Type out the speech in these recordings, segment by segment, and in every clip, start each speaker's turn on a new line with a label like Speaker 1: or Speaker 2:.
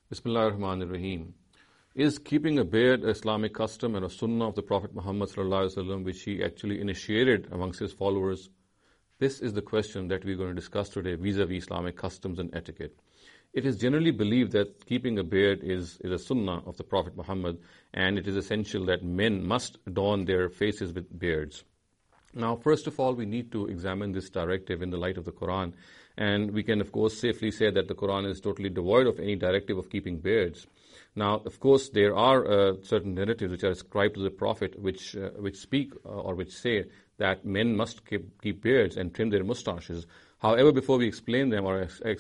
Speaker 1: Bismillah ar-Rahman ar-Rahim. Is keeping a beard an Islamic custom and a sunnah of the Prophet Muhammad sallallahu alaihi wasallam, which he actually initiated amongst his followers? This is the question that we're going to discuss today vis-a-vis Islamic customs and etiquette. It is generally believed that keeping a beard is a sunnah of the Prophet Muhammad, and it is essential that men must adorn their faces with beards. Now, first of all, we need to examine this directive in the light of the Quran, and we can, of course, safely say that the Quran is totally devoid of any directive of keeping beards. Now, of course, there are certain narratives which are ascribed to the Prophet which speak or which say that men must keep beards and trim their mustaches. However, before we explain them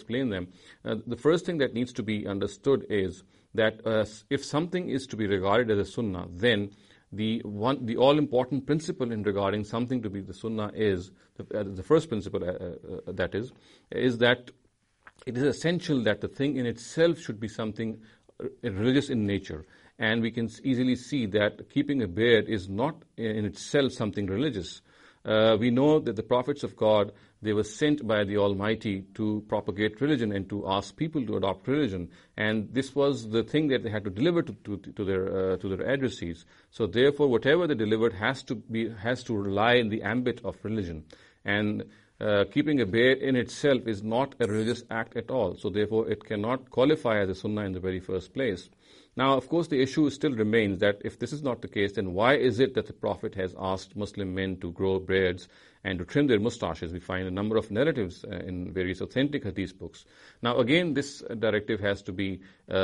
Speaker 1: the first thing that needs to be understood is that if something is to be regarded as a sunnah, then the all-important principle in regarding something to be the sunnah is, the first principle that is that it is essential that the thing in itself should be something religious in nature. And we can easily see that keeping a beard is not in itself something religious. We know that the prophets of God, they were sent by the Almighty to propagate religion and to ask people to adopt religion, and this was the thing that they had to deliver to their addressees. So therefore, whatever they delivered has to lie in the ambit of religion, and keeping a beard in itself is not a religious act at all. So therefore, it cannot qualify as a sunnah in the very first place. Now, of course, the issue still remains that if this is not the case, then why is it that the Prophet has asked Muslim men to grow beards and to trim their mustaches? We find a number of narratives in various authentic hadith books. Now, again, this directive has to be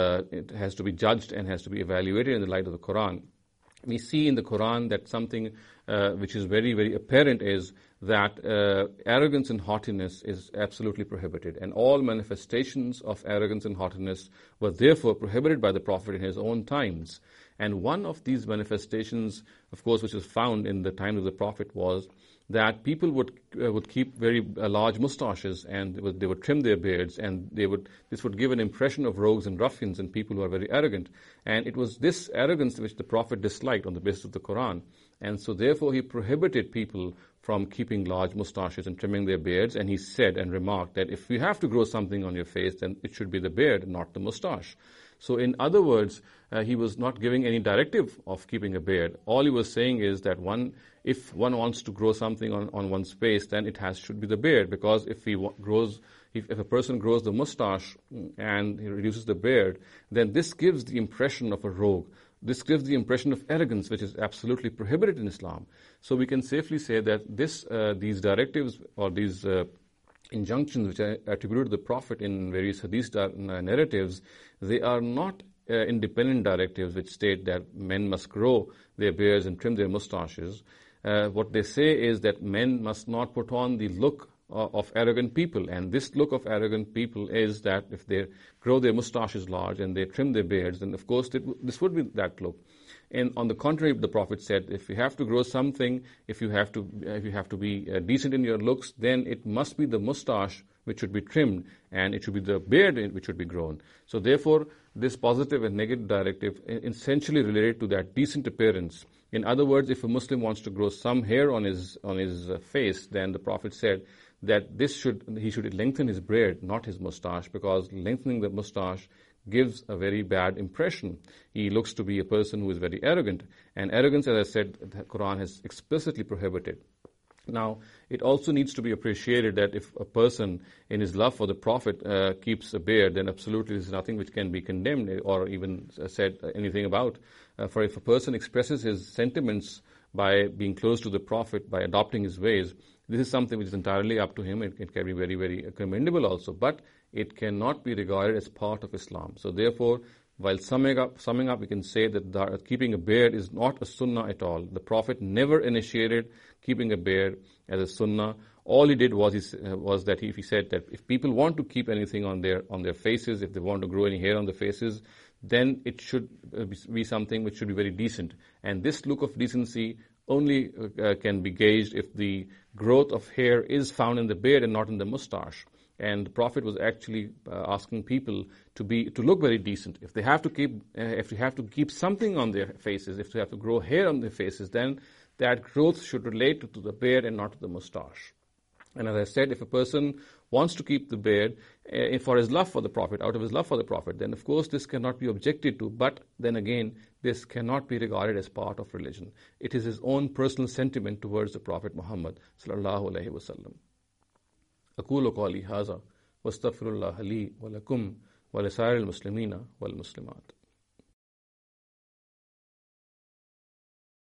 Speaker 1: judged and has to be evaluated in the light of the Quran. We see in the Quran that something which is very, very apparent is that arrogance and haughtiness is absolutely prohibited, and all manifestations of arrogance and haughtiness were therefore prohibited by the Prophet in his own times. And one of these manifestations, of course, which was found in the time of the Prophet, was that people would keep very large mustaches, and they would trim their beards, and this would give an impression of rogues and ruffians and people who are very arrogant. And it was this arrogance which the Prophet disliked on the basis of the Quran. And so therefore he prohibited people from keeping large mustaches and trimming their beards, and he said and remarked that if you have to grow something on your face, then it should be the beard, not the mustache. So in other words, he was not giving any directive of keeping a beard. All he was saying is that if one wants to grow something on one's face, then it should be the beard, because if a person grows the mustache and he reduces the beard, then this gives the impression of a rogue. This gives the impression of arrogance, which is absolutely prohibited in Islam. So we can safely say that these directives or these injunctions which are attributed to the Prophet in various hadith narratives, they are not independent directives which state that men must grow their beards and trim their mustaches. What they say is that men must not put on the look of arrogant people, and this look of arrogant people is that if they grow their mustaches large and they trim their beards, then of course this would be that look. And on the contrary, the Prophet said, if you have to grow something, if you have to be decent in your looks, then it must be the mustache which should be trimmed, and it should be the beard which should be grown. So therefore, this positive and negative directive essentially related to that decent appearance. In other words, if a Muslim wants to grow some hair on his face, then the Prophet said that he should lengthen his beard, not his mustache, because lengthening the mustache gives a very bad impression. He looks to be a person who is very arrogant, and arrogance, as I said, the Quran has explicitly prohibited. Now, it also needs to be appreciated that if a person in his love for the Prophet keeps a beard, then absolutely there is nothing which can be condemned or even said anything about. For if a person expresses his sentiments by being close to the Prophet, by adopting his ways, this is something which is entirely up to him. It can be very, very commendable also, but it cannot be regarded as part of Islam. So therefore, while summing up, we can say that keeping a beard is not a sunnah at all. The Prophet never initiated keeping a beard as a sunnah. All he did was he said that if people want to keep anything on their faces, if they want to grow any hair on their faces, then it should be something which should be very decent. And this look of decency only can be gauged if the growth of hair is found in the beard and not in the mustache. And the Prophet was actually asking people to look very decent. If they have to keep something on their faces, if they have to grow hair on their faces, then that growth should relate to the beard and not to the mustache. And as I said, if a person wants to keep the beard for his love for the Prophet, out of his love for the Prophet, then of course this cannot be objected to. But then again, this cannot be regarded as part of religion. It is his own personal sentiment towards the Prophet Muhammad sallallahu alaihi wasallam. أقول قولي هذا واستغفر الله لي ولكم ولسائر المسلمين والمسلمات.